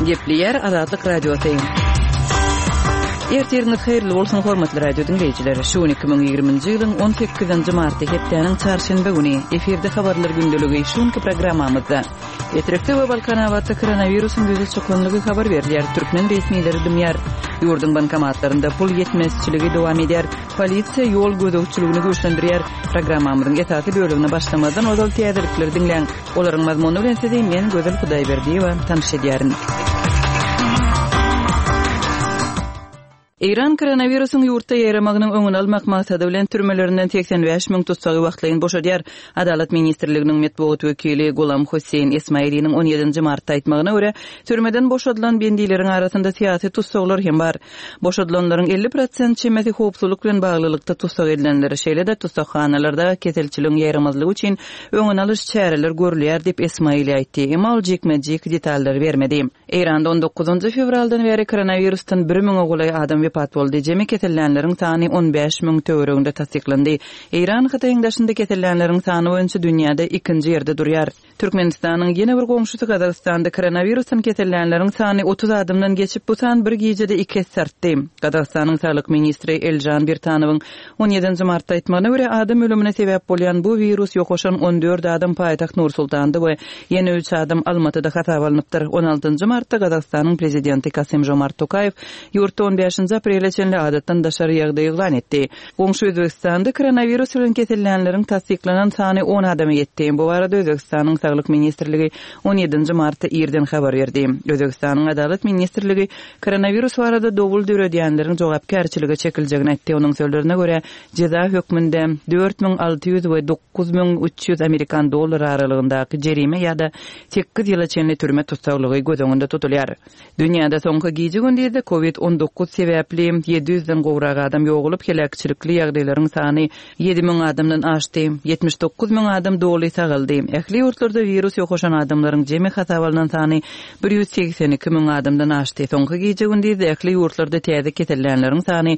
Gepleyer Azatlyk radiosu. Ertiriniz hayırlı bolsun hormatly radio dinleyijileri. Şu 2020-nji ýylyň 18-nji marty hepdeniň çarşembe güni efirde habarlar gündöligi şunky programmamyzda Etrekde we Balkanawatda koronawirusyň göze çökünligi habar berilýär. Türkmen resmiýetleri dümýär. Ýurdun bankomatlarynda pul ýetmezçiligi dowam edýär. Polisiýa ýol gözegçiligini güýçlendirýär. Programmamyzyň etaty bölümine başlamadan ozal täzelikleri dinleň. Olaryň mazmuny bilen size men Gözel Hudaýberdiýewa tanışýaryn. İran koronavirusyň ýurtda ýaramygynyň öňüni almak maksady bilen türmelerinden 85 000 tutsagy wagtlaryň boşadýar. Adalet ministrliginiň medeniýet wekili Golam Hüseyin Esmailiniň 17 martda aýtmagyna görä, türmeden boşadylan bendileriň arasynda siýasy tutsaglar hem bar. Boşadylanlaryň 50% çemeti howpsuzlyk bilen baglylykda tutsak edilenleri şeýle-de tutsakxanalarda keselçiligiň ýaramazlygy üçin öňüni alyş çäreler görülýär diýip Esmail aýtdy. Emal jekmejek detallar bermedi. İranda 19 fevraldan beri koronavirusdan 1000 gulay adam vefat boldy. Jemi kesellenleriň sany 15 000 töwereginde tasdiklandy. İran Hataýyndaşynda kesellenleriň sany boýunça dünýäde 2-nji ýerde durýar. Türkmenistanyň ýene bir goňşusy Gazagstanda koronavirusdan kesellenleriň sany 30 adamdan geçip bu san bir gecede 2 sartdy. Gazagstanyň saglyk ministri Eljan Birtanowyň 17 martda aýtmagyna görä adam ölümine sebäp bolýan bu virus ýokaşan 14 adam paýtaxt Nur-Sultanda we ýene 3 adam Almatyda hata alınıpdyr. 16 martda Gazagstanyň prezidenti Kasym-Jomart Tokayew ýurtda 15 aprelde çenli adatdan daşary ýagdaý eglan etdi. Goňşy Özbekistanda koronavirus bilen kesellenleriň tasdiklanan sany 10 adama ýetdi. Bu barada Özbekistanyň saglyk ministrligi 17 martda ýerden habar berdi. Özbekistanyň adalet ministrligi koronavirus barada dowul döredýänleriň jogapkärçiligi çekiljegini aýtdy. Onuň sözlerine görä, ceza hökmünde 4600 we 9300 Amerikan dollary aralygyndaky jerime ýa-da 8 ýyla çenli türme tutsaglygy göz öňünde tutulýar. Dünýäde soňky gije gündizde COVID-19 sebäpli 700-den gowrak adam ýogulyp kelekçilikli ýagdaýlaryň sany 7000 adamdan aşdy. 79 000 adam doly sagyldy. Ähli ýurtlarda virus ýokaşan adamlaryň jemi hatawalynan sany 182 000 adamdan aşdy. Soňky gije gündizde ähli ýurtlarda täze kesellenleriň sany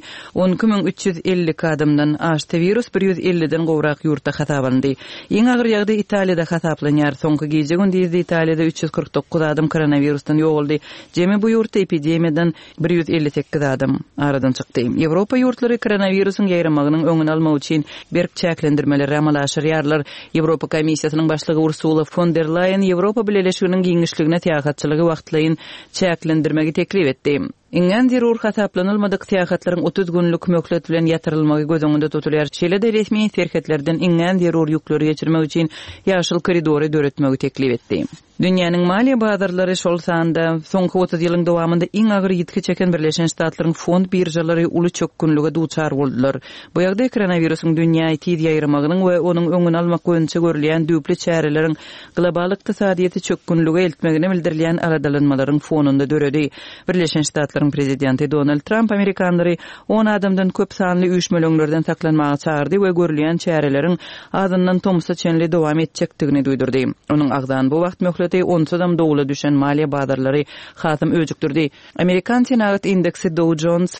12350 adamdan aşdy. Virus 150-den gowrak ýurtda hatawalandy. Iň agyr ýagdaý Italiýada hataplanýar. Soňky gije gündizde Italiýada 349 adam koronavirusdan ýoguldy. Jemi bu ýurtda epidemiýadan 158 adam aradan çykdy. Ýewropa ýurtlary koronavirusyň ýaýramagynyň öňüni almak üçin berk çäklendirmeleri amallaşdyrýarlar. Ýewropa Komissiýasynyň başlygy Ursula von der Leyen Ýewropa Birleşiginiň giňişligine tägatçylygy wagtlaryň çäklendirmegi teklip etdi. Iňen zerur hataplanylmadyk tägatlaryň 30 günlük möhlet bilen ýatyrylmagy göz öňünde tutulýar. Şeýle-de resmi şirketlerden iňen zerur ýükleri geçirmek üçin ýaşyl koridory döretmegi teklip etdi. Dünýäniň maliýe bazarlary şol sanda soňky 30 ýylyň dowamynda iň agyr ýetki çeken Birleşen Ştatlaryň fond birjalary uly çökkünlüge duçar boldylar. Bu ýagdaý koronawirusyň dünýäni tiz ýaýramagynyň we onuň öňüni almak boýunça görülen düýpli çäreleriň global ykdysadyýety çökkünlüge eltmegine bildirilýän aradalanmalaryň fonunda döredi. Birleşen Ştatlaryň prezidenti Donald Trump Amerikanlary 10 adamdan köp sanly üýşmeleňlerden saklanmagy çağırdy we görülen çäreleriň azyndan tomsa çenli dowam etjekdigini duýdurdy. Onuň agdan bu wagt möhleti 10 adam dowla düşen maliýe bazarlary hasym öjükdirdi. Amerikan Senagat indeksi Dow Jones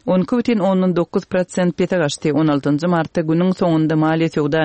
10,9% petagaşdy. 16 martda günüň soňunda maliýe ýogda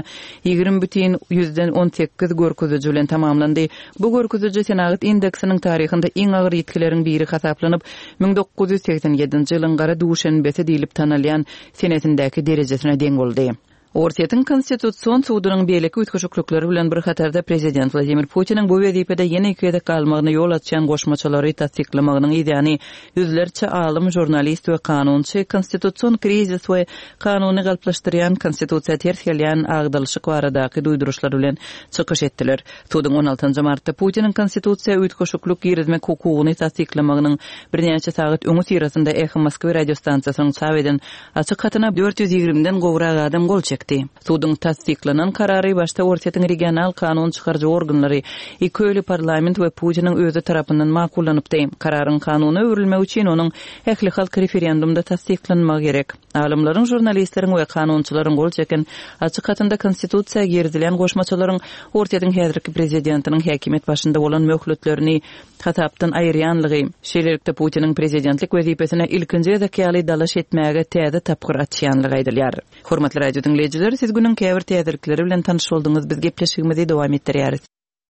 20,18 görkeziji bilen tamamlandy. Bu görkeziji Senagat indeksiniň taryhynda iň agyr ýetkileriň biri hasaplanıp 1987-nji ýylyň gara duşenbesi diýilip tanalýan senetindäki derejesine deň boldy. Orsiýetiň konstitusiýon suwdynyň beýleki ütköşüklükleri bilen bir hatarda prezident Vladimir Putiniň bu wezipede ýene ýükede kalmagyna ýol açýan goşmaçylary tasdiklamagynyň ýa-ni ýüzlerçe alim, jurnalist we kanunçy konstitusiýon krizis we kanuny galplaşdyrýan konstitusiýa ters gelýän agdalyşyk baradaky duýduruşlar bilen çykyş etdiler. Suwdyň 16 martda Putiniň konstitusiýa ütköşüklük ýerizmek hukugyny tasdiklamagynyň bir näçe sagat öňü sirasynda Echo Moskwa radio stansiýasynyň sabeden açyk hatyna 420-den gowrak adam gol çekdi. Suwdyň tasdiklanan karary başda Orsiýetiň regional kanun çykarjy organlary, iki parlament we Putiniň özü tarapyndan makullanıpdy. Kararyň kanuny öwrülmek üçin onuň ähli halk referendumda tasdiklanmagy gerek. Alimlaryň, jurnalistleriň we kanunçylaryň gol çeken açyk hatynda konstitusiýa girdilen goşmaçylaryň Orsiýetiň häzirki prezidentiniň häkimet başynda bolan möhletlerini hatapdan aýyrýanlygy, şeýlelikde Putiniň prezidentlik wezipesine ilkinji zekaly dalaş etmäge täze tapgyr atýanlygy aýdylýar. Hormatly radio dinleyijiler, siz günüň käbir täzelikleri bilen tanyş boldyňyz. Biz gepleşigimizi dowam etdirýäris.